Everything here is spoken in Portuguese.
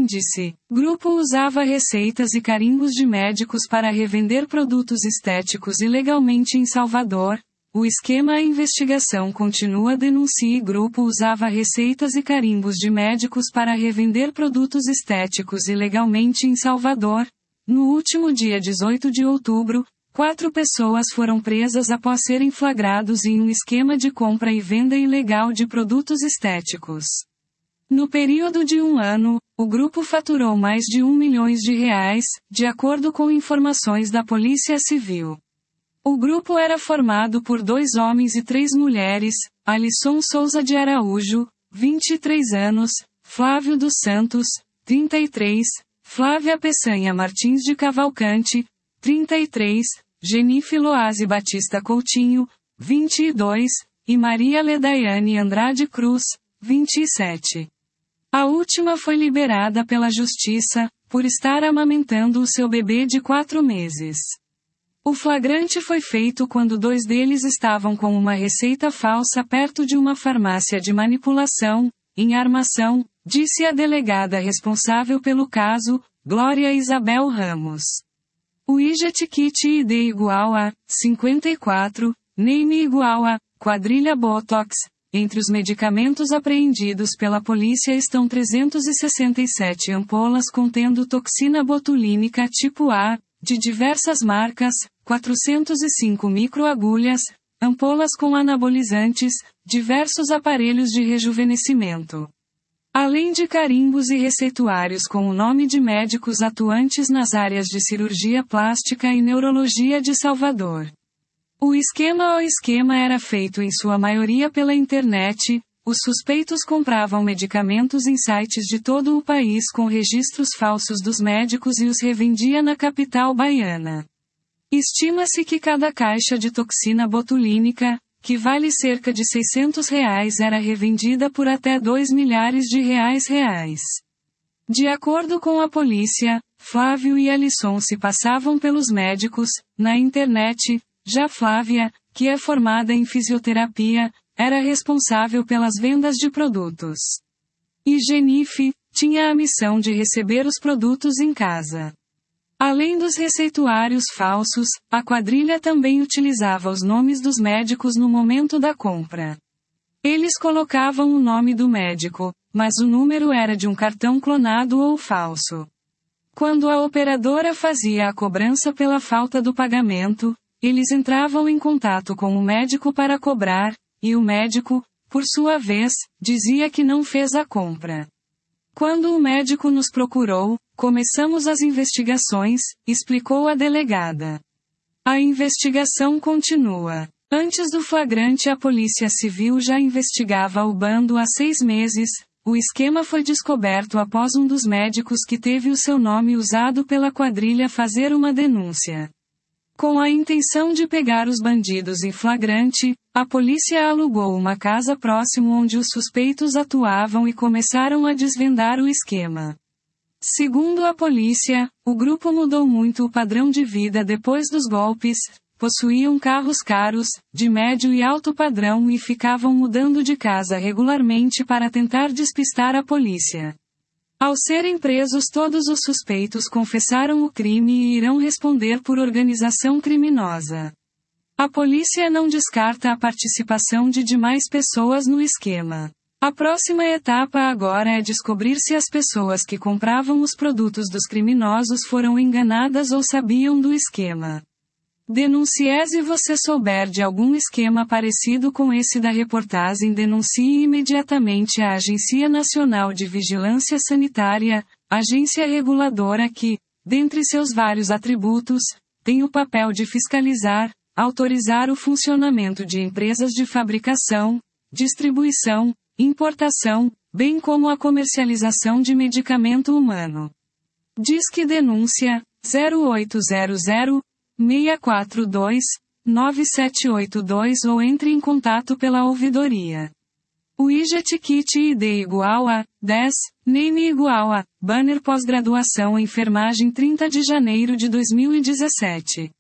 índice. Grupo usava receitas e carimbos de médicos para revender produtos estéticos ilegalmente em Salvador. O esquema A investigação continua. Denuncie. Grupo usava receitas e carimbos de médicos para revender produtos estéticos ilegalmente em Salvador. No último dia 18 de outubro, 4 pessoas foram presas após serem flagrados em um esquema de compra e venda ilegal de produtos estéticos. No período de um ano, o grupo faturou mais de R$1 milhão, de acordo com informações da Polícia Civil. O grupo era formado por 2 homens e 3 mulheres: Alisson Souza de Araújo, 23 anos, Flávio dos Santos, 33, Flávia Peçanha Martins de Cavalcante, 33, Genife Loase Batista Coutinho, 22, e Maria Ledaiane Andrade Cruz, 27. A última foi liberada pela Justiça, por estar amamentando o seu bebê de 4 meses. O flagrante foi feito quando 2 deles estavam com uma receita falsa perto de uma farmácia de manipulação, em Armação, disse a delegada responsável pelo caso, Glória Isabel Ramos. O IJET Kit ID igual a 54, name igual a quadrilha Botox. Entre os medicamentos apreendidos pela polícia estão 367 ampolas contendo toxina botulínica tipo A, de diversas marcas, 405 microagulhas, ampolas com anabolizantes, diversos aparelhos de rejuvenescimento. Além de carimbos e receituários com o nome de médicos atuantes nas áreas de cirurgia plástica e neurologia de Salvador. O esquema era feito em sua maioria pela internet. Os suspeitos compravam medicamentos em sites de todo o país com registros falsos dos médicos e os revendia na capital baiana. Estima-se que cada caixa de toxina botulínica, que vale cerca de R$600, era revendida por até R$2 milhares. De acordo com a polícia, Flávio e Alisson se passavam pelos médicos, na internet. Já Flávia, que é formada em fisioterapia, era responsável pelas vendas de produtos. E Genife, tinha a missão de receber os produtos em casa. Além dos receituários falsos, a quadrilha também utilizava os nomes dos médicos no momento da compra. Eles colocavam o nome do médico, mas o número era de um cartão clonado ou falso. Quando a operadora fazia a cobrança pela falta do pagamento, eles entravam em contato com o médico para cobrar, e o médico, por sua vez, dizia que não fez a compra. Quando o médico nos procurou, começamos as investigações, explicou a delegada. A investigação continua. Antes do flagrante, a Polícia Civil já investigava o bando há 6 meses. O esquema foi descoberto após um dos médicos que teve o seu nome usado pela quadrilha fazer uma denúncia. Com a intenção de pegar os bandidos em flagrante, a polícia alugou uma casa próximo onde os suspeitos atuavam e começaram a desvendar o esquema. Segundo a polícia, o grupo mudou muito o padrão de vida depois dos golpes, possuíam carros caros, de médio e alto padrão e ficavam mudando de casa regularmente para tentar despistar a polícia. Ao serem presos, todos os suspeitos confessaram o crime e irão responder por organização criminosa. A polícia não descarta a participação de demais pessoas no esquema. A próxima etapa agora é descobrir se as pessoas que compravam os produtos dos criminosos foram enganadas ou sabiam do esquema. Denuncie. Se você souber de algum esquema parecido com esse da reportagem, denuncie imediatamente a Agência Nacional de Vigilância Sanitária, agência reguladora que, dentre seus vários atributos, tem o papel de fiscalizar, autorizar o funcionamento de empresas de fabricação, distribuição, importação, bem como a comercialização de medicamento humano. Disque denúncia 0800 642 9782 ou entre em contato pela ouvidoria. O IJET Kit ID igual a 10, name igual a banner pós-graduação em enfermagem 30 de janeiro de 2017.